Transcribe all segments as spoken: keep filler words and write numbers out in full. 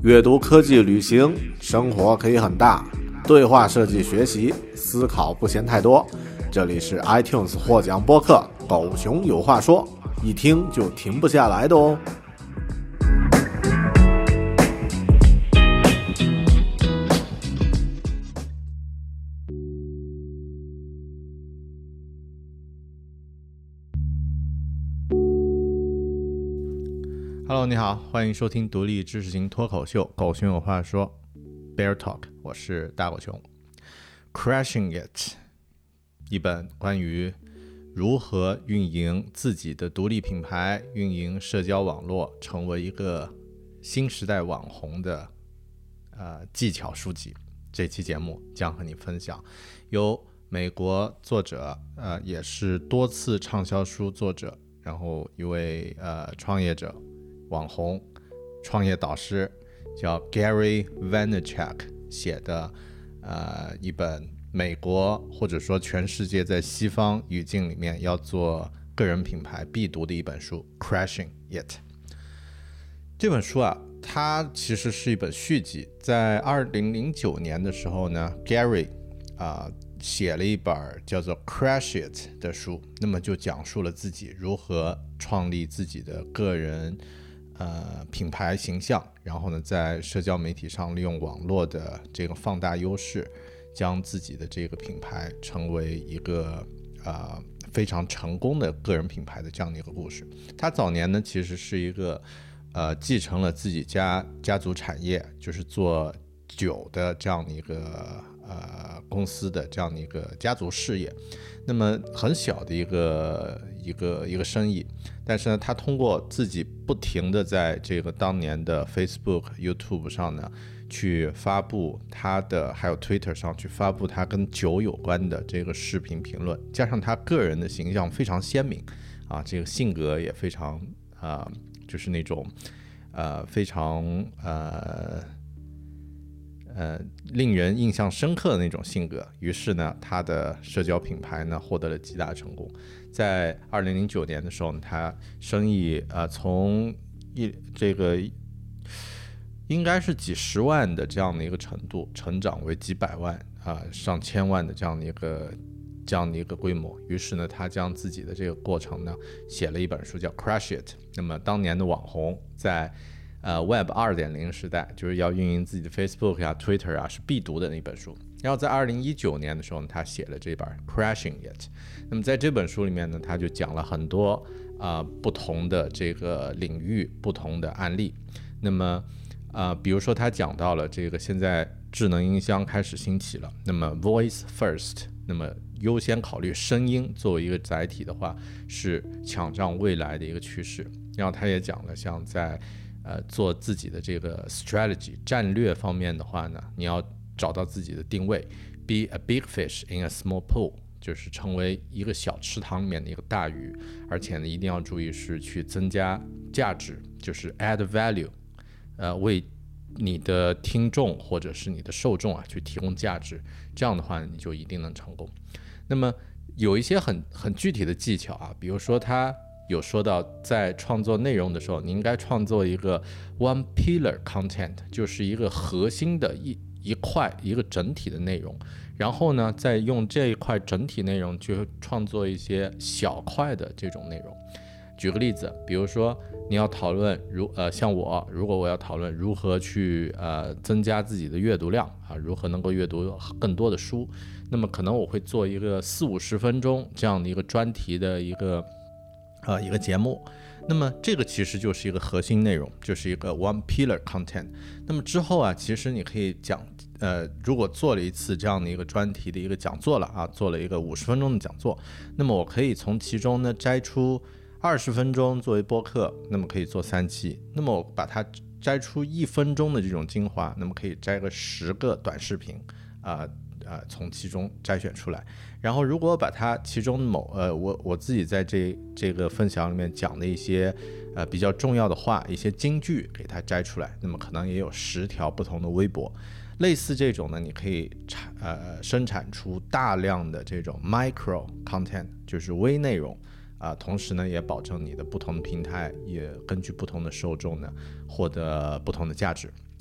阅读、科技、旅行，生活可以很大。对话设计学习，思考不嫌太多。这里是 iTunes 获奖播客《狗熊有话说》，一听就停不下来的哦。 Hello， 你好，欢迎收听独立知识型脱口秀《狗熊有话说》Bear Talk， 我是大狗熊。Crashing It， 一本关于如何运营自己的独立品牌、运营社交网络，成为一个新时代网红的呃技巧书籍。这期节目将和你分享，由美国作者，呃，也是多次畅销书作者，然后一位呃创业者。网红创业导师叫 Gary Vaynerchuk 写的呃一本美国或者说全世界在西方语境里面要做个人品牌必读的一本书 Crashing It。 这本书啊，它其实是一本续集。在二零零九年的时候呢， Gary 啊、呃、写了一本叫做 Crash It 的书，那么就讲述了自己如何创立自己的个人呃，品牌形象，然后呢，在社交媒体上利用网络的这个放大优势，将自己的这个品牌成为一个呃非常成功的个人品牌的这样的一个故事。他早年呢，其实是一个呃继承了自己家家族产业，就是做酒的这样的一个呃公司的这样的一个家族事业。那么很小的一个一个一个生意，但是呢，他通过自己不停的在这个当年的 Facebook、YouTube 上呢，去发布他的，还有 Twitter 上去发布他跟酒有关的这个视频评论，加上他个人的形象非常鲜明啊，这个性格也非常啊、呃，就是那种呃非常呃。呃，令人印象深刻的那种性格，于是呢，他的社交品牌呢获得了极大成功。在二零零九年的时候，他生意呃从一这个应该是几十万的这样的一个程度，成长为几百万啊、呃、上千万的这样的一个这样的一个规模。于是呢，他将自己的这个过程呢写了一本书，叫 Crash It。那么当年的网红在呃 Web 二点零 时代，就是要运营自己的 Facebook 啊 Twitter 啊，是必读的那本书。然后在二零一九年的时候呢，他写了这本 Crashing It。 那么在这本书里面呢，他就讲了很多啊、呃、不同的这个领域不同的案例。那么啊、呃、比如说他讲到了这个现在智能音箱开始兴起了，那么 Voice First， 那么优先考虑声音作为一个载体的话，是抢占未来的一个趋势。然后他也讲了像在呃，做自己的这个 strategy 战略方面的话呢，你要找到自己的定位 ，be a big fish in a small pool， 就是成为一个小池塘里面的一个大鱼，而且呢，一定要注意是去增加价值，就是 add value， 呃，为你的听众或者是你的受众啊去提供价值，这样的话你就一定能成功。那么有一些很很具体的技巧啊，比如说他有说到，在创作内容的时候，你应该创作一个 one pillar content， 就是一个核心的一一块一个整体的内容，然后呢，再用这一块整体内容去创作一些小块的这种内容。举个例子，比如说你要讨论如呃，像我，如果我要讨论如何去呃增加自己的阅读量啊，如何能够阅读更多的书，那么可能我会做一个四五十分钟这样的一个专题的一个。呃，一个节目，那么这个其实就是一个核心内容，就是一个 one pillar content。那么之后啊，其实你可以讲，呃，如果做了一次这样的一个专题的一个讲座了啊，做了一个五十分钟的讲座，那么我可以从其中呢摘出二十分钟作为播客，那么可以做三期。那么我把它摘出一分钟的这种精华，那么可以摘个十个短视频啊。呃呃，从其中摘选出来，然后如果把它其中某呃，我我自己在这这个分享里面讲的一些呃比较重要的话，一些金句给它摘出来，那么可能也有十条不同的微博，类似这种呢，你可以产呃生产出大量的这种 micro content， 就是微内容啊、呃，同时呢也保证你的不同的平台也根据不同的受众呢获得不同的价值。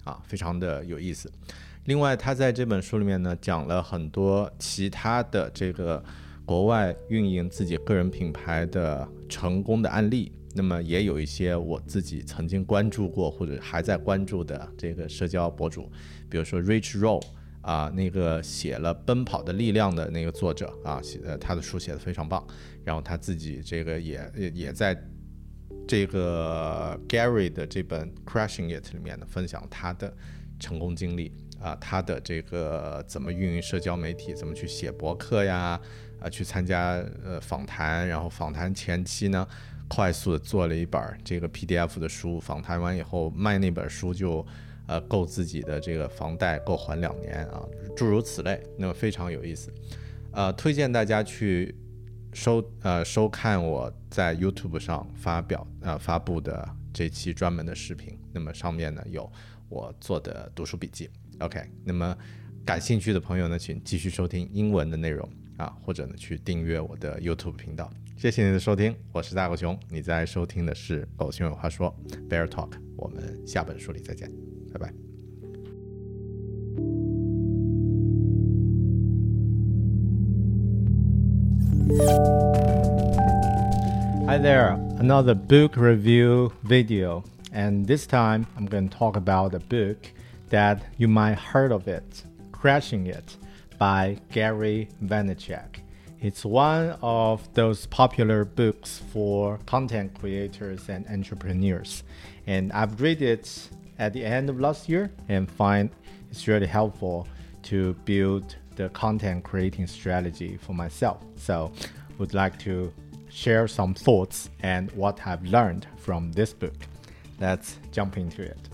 啊，非常的有意思。另外他在这本书里面呢讲了很多其他的这个国外运营自己个人品牌的成功的案例，那么也有一些我自己曾经关注过或者还在关注的这个社交博主，比如说 Rich Roll 啊，那个写了《奔跑的力量》的那个作者啊，写的他的书写的非常棒，然后他自己这个也也在这个 Gary 的这本 Crushing It 里面呢分享他的成功经历啊，他的这个怎么运营社交媒体，怎么去写博客呀，啊，去参加呃访谈，然后访谈前期呢，快速的做了一本这个 P D F 的书，访谈完以后卖那本书就呃够自己的这个房贷够还两年啊，诸如此类，那么非常有意思，呃，推荐大家去收呃收看我在 YouTube 上发表呃发布的这期专门的视频，那么上面呢有我做的读书笔记。OK， 那么感兴趣的朋友呢，请继续收听英文的内容啊，或者呢去订阅我的 YouTube 频道。谢谢你的收听，我是大狗熊，你在收听的是狗熊有话说 Bear Talk， 我们下本书里再见，拜拜。Hi there, another book review video, and this time I'm going to talk about a book that you might heard of it, Crushing It by Gary Vaynerchuk. It's one of those popular books for content creators and entrepreneurs, and I've read it at the end of last year and find it's really helpful to build the content creating strategy for myself. So would like to share some thoughts and what I've learned from this book. Let's jump into it.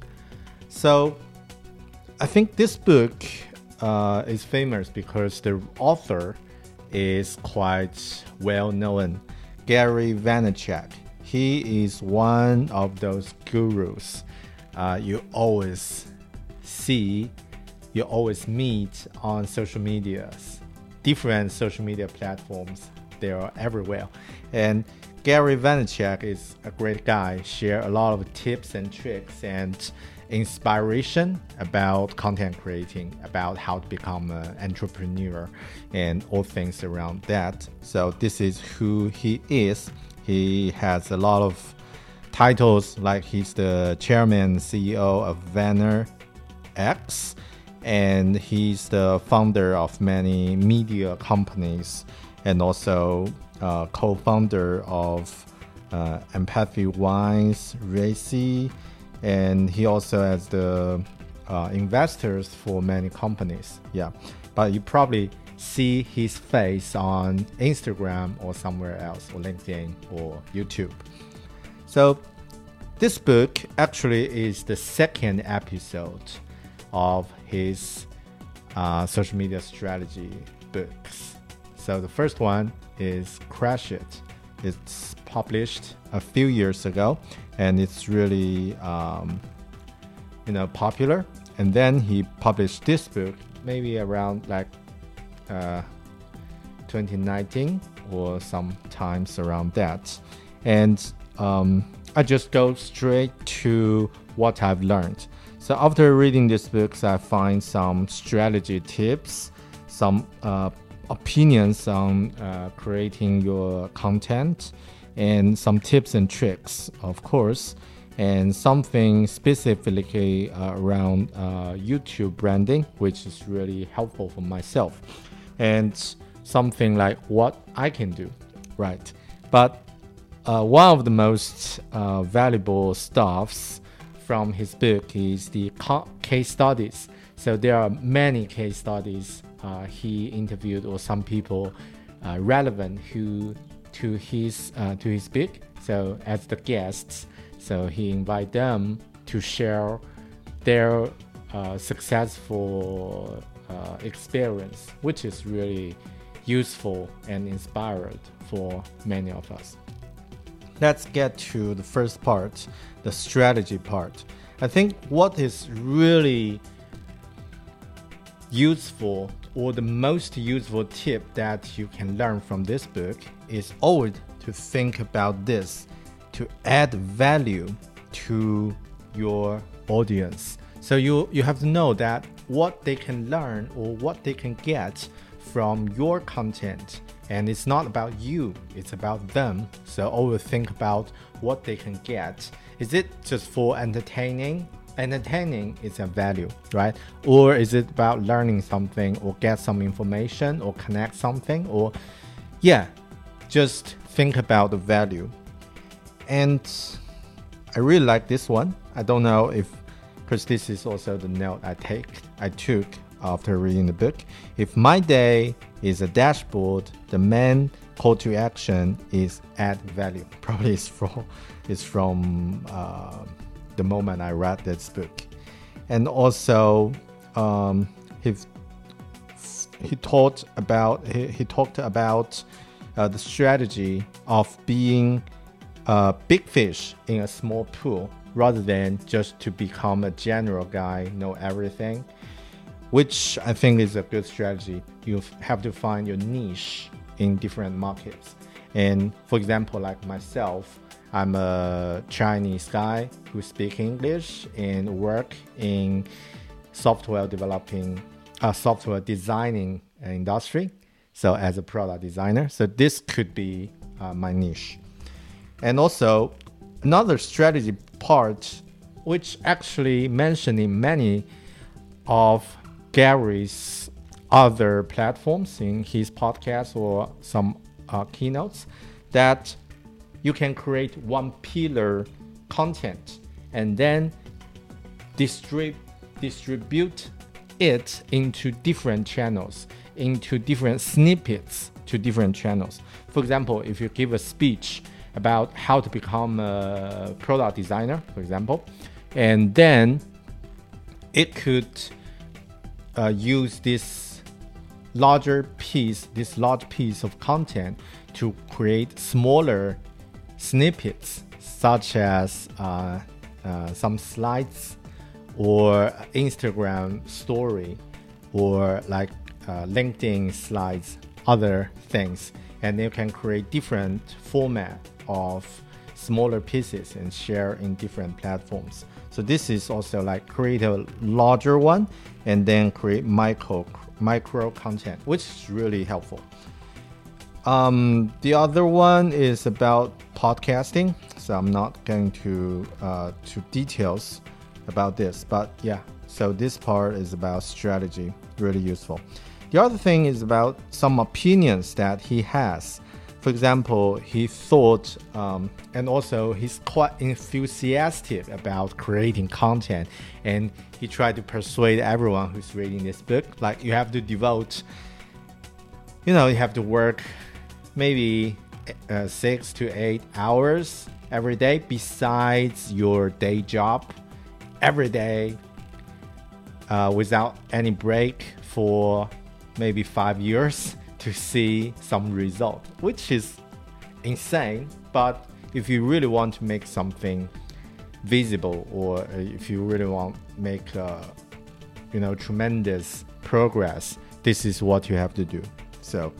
So I think this book uh, is famous because the author is quite well known, Gary Vaynerchuk. He is one of those gurus uh, you always see, you always meet on social medias, different social media platforms. They are everywhere. And Gary Vaynerchuk is a great guy, share a lot of tips and tricks and inspiration about content creating, about how to become an entrepreneur and all things around that. So this is who he is. He has a lot of titles, like he's the chairman and C E O of VaynerX, and he's the founder of many media companies and also uh, co-founder of uh, Empathy Wines, Racy, and he also has the uh, investors for many companies. Yeah, but you probably see his face on Instagram or somewhere else, or LinkedIn or YouTube. So this book actually is the second episode of his uh, social media strategy books. So the first one is Crush It. It's published a few years ago, and it's really um, you know popular. And then he published this book maybe around like uh, twenty nineteen or sometimes around that. And um, I just go straight to what I've learned. So after reading these books, I find some strategy tips, some uh, opinions on uh, creating your content, and some tips and tricks, of course, and something specifically uh, around uh, YouTube branding, which is really helpful for myself, and something like what I can do, right? But uh, one of the most uh, valuable stuffs from his book is the case studies. So there are many case studies uh, he interviewed, or some people uh, relevant who to his uh, to his book. So as the guests, so he invite them to share their uh, successful uh, experience, which is really useful and inspired for many of us. Let's get to the first part, the strategy part. I think what is really useful, or the most useful tip that you can learn from this book, is always to think about this, to add value to your audience. So you, you have to know that what they can learn or what they can get from your content. And it's not about you, it's about them. So always think about what they can get. Is it just for entertaining? Entertaining is a value, right? Or is it about learning something or get some information or connect something? Or yeah, just think about the value. And I really like this one. I don't know if, because this is also the note I take, I took after reading the book. If my day is a dashboard, the main call to action is add value. Probably it's from, it's from uh, the moment I read this book. And also, um, he he talked about he, he talked about uh, the strategy of being a big fish in a small pool, rather than just to become a general guy, know everything, which I think is a good strategy. You have to find your niche in different markets. And for example, like myself, I'm a Chinese guy who speaks English and work in software developing, uh, software designing industry. So as a product designer, so this could be uh, my niche. And also another strategy part, which actually mentioned in many of Gary's other platforms in his podcast or some uh, keynotes, that you can create one pillar content and then distrib- distribute it into different channels, into different snippets to different channels. For example, if you give a speech about how to become a product designer, for example, and then it could uh, use this larger piece, this large piece of content to create smaller snippets, such as uh, uh, some slides or Instagram story or like uh, LinkedIn slides, other things. And you can create different format of smaller pieces and share in different platforms. So this is also like create a larger one and then create micro micro content, which is really helpful. Um, the other one is about podcasting. So I'm not going to uh, to details about this, but yeah. So this part is about strategy, really useful. The other thing is about some opinions that he has. For example, he thought, um, and also he's quite enthusiastic about creating content, and he tried to persuade everyone who's reading this book, like you have to devote, you know, you have to work maybe uh, six to eight hours every day besides your day job, every day uh, without any break for maybe five years to see some result, which is insane. But if you really want to make something visible, or if you really want to make uh, you know, tremendous progress, this is what you have to do. So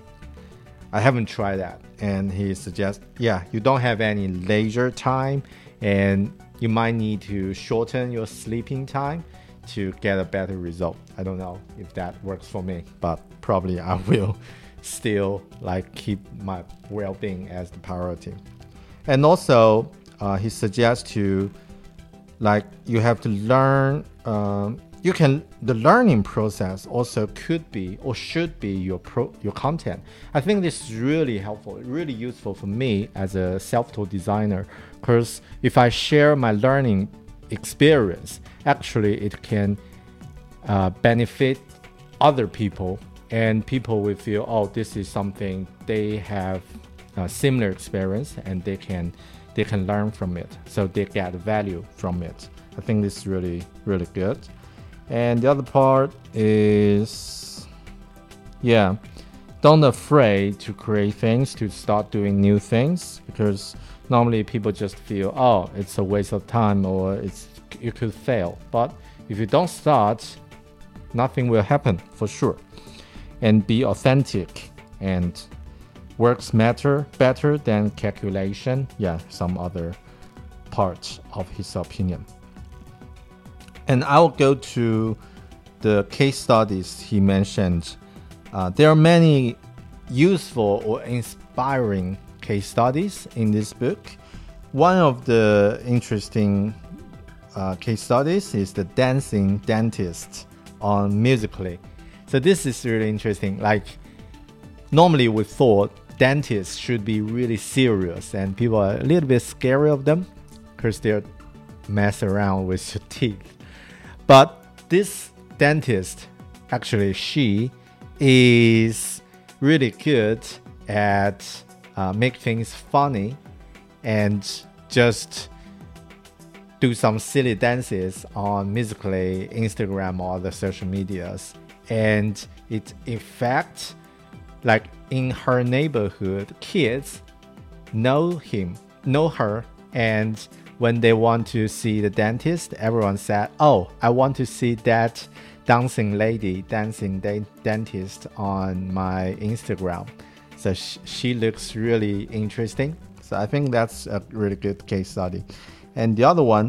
I haven't tried that, and he suggests, yeah, you don't have any leisure time, and you might need to shorten your sleeping time to get a better result. I don't know if that works for me, but probably I will still like keep my well-being as the priority. And also uh, he suggests to like you have to learn, um, you can, the learning process also could be or should be your pro, your content. I think this is really helpful, really useful for me as a self-taught designer, because if I share my learning experience, actually it can uh, benefit other people, and people will feel, oh, this is something they have a similar experience and they can they can learn from it, so they get value from it. I think this is really really good. And the other part is, yeah, don't afraid to create things, to start doing new things, because normally people just feel, oh, it's a waste of time or it's you could fail. But if you don't start, nothing will happen for sure. And be authentic, and works matter better than calculation. Yeah, some other parts of his opinion. And I'll go to the case studies he mentioned. Uh, there are many useful or inspiring case studies in this book. One of the interesting uh, case studies is the dancing dentist on Musical.ly. So this is really interesting. Like, normally we thought dentists should be really serious and people are a little bit scary of them because they're mess around with your teeth. But this dentist, actually she is really good at uh, make things funny and just do some silly dances on Musical.ly, Instagram, or other social medias. And it in fact, like in her neighborhood, kids know him, know her, and when they want to see the dentist, everyone said, oh, I want to see that dancing lady, dancing de- dentist on my Instagram. So sh- she looks really interesting. So I think that's a really good case study. And the other one,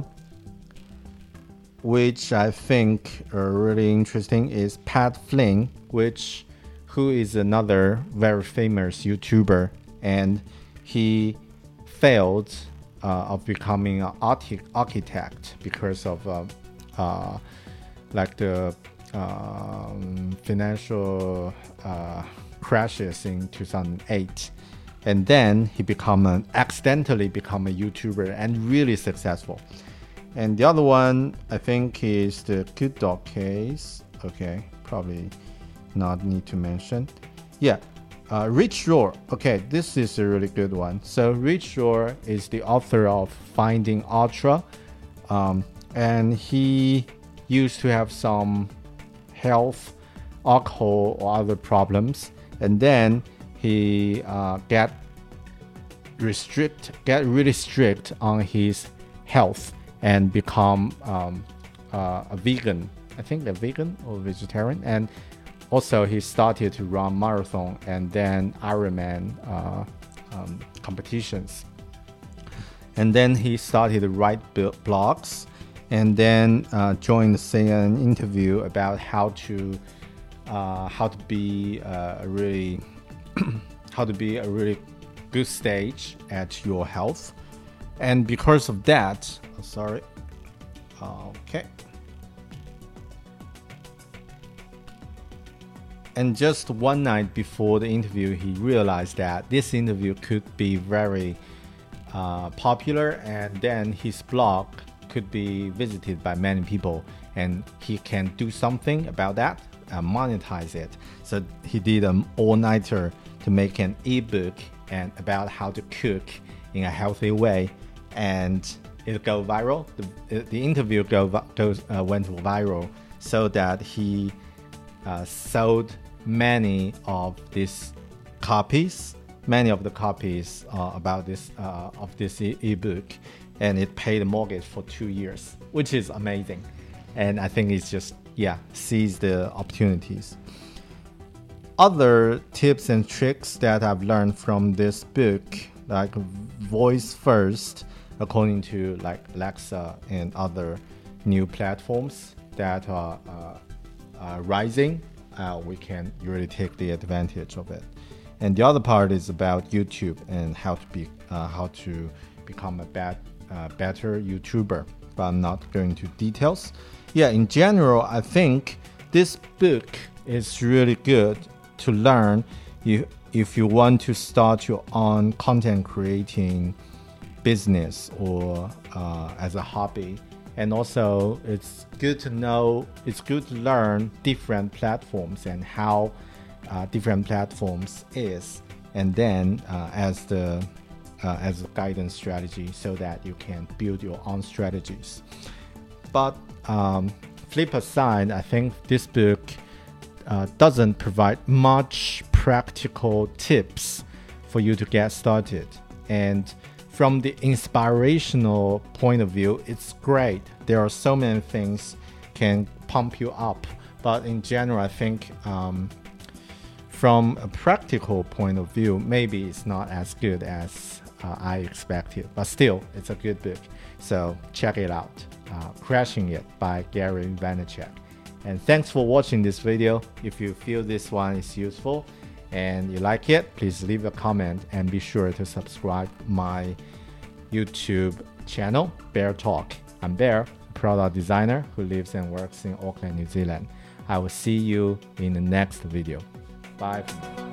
which I think are really interesting, is Pat Flynn, which who is another very famous YouTuber, and he failed Uh, of becoming an architect because of uh, uh, like the um, financial uh, crashes in two thousand eight, and then he become an accidentally become a YouTuber and really successful. And the other one I think is the Good Dog case. Okay, probably not need to mention. Yeah. Uh, Rich Rohr. Okay, this is a really good one. So Rich Rohr is the author of Finding Ultra, um, and he used to have some health, alcohol, or other problems, and then he uh, get restrict, get really strict on his health and become um, uh, a vegan. I think a vegan or vegetarian, and also, he started to run marathon and then Ironman uh, um, competitions. And then he started to write blogs, and then uh, joined the C N N interview about how to uh, how to be uh, a really how to be a really good stage at your health. And because of that, oh, sorry, okay. And just one night before the interview, he realized that this interview could be very uh, popular, and then his blog could be visited by many people, and he can do something about that and monetize it. So he did an all-nighter to make an ebook and about how to cook in a healthy way, and it go viral. The, the interview go, goes, uh, went viral, so that he uh, sold many of these copies, many of the copies uh, about this uh, of this e- ebook, and it paid a mortgage for two years, which is amazing. And I think it's just yeah, seize the opportunities. Other tips and tricks that I've learned from this book, like voice first, according to like Alexa and other new platforms that are uh, uh, rising. Uh, we can really take the advantage of it. And the other part is about YouTube and how to be uh, how to become a bad, uh, better YouTuber. But I'm not going into details. Yeah, in general, I think this book is really good to learn if, if you want to start your own content creating business or uh, as a hobby. And also, it's good to know, it's good to learn different platforms and how uh, different platforms is, and then uh, as the uh, as a guidance strategy, so that you can build your own strategies. But um, flip aside, I think this book uh, doesn't provide much practical tips for you to get started. And from the inspirational point of view, it's great. There are so many things can pump you up. But in general, I think um, from a practical point of view, maybe it's not as good as uh, I expected. But still, it's a good book. So check it out. uh, Crashing It by Gary Vaynerchuk. And thanks for watching this video. If you feel this one is useful and you like it, please leave a comment and be sure to subscribe my YouTube channel, Bear Talk. I'm Bear, a product designer who lives and works in Auckland, New Zealand. I will see you in the next video. Bye for now.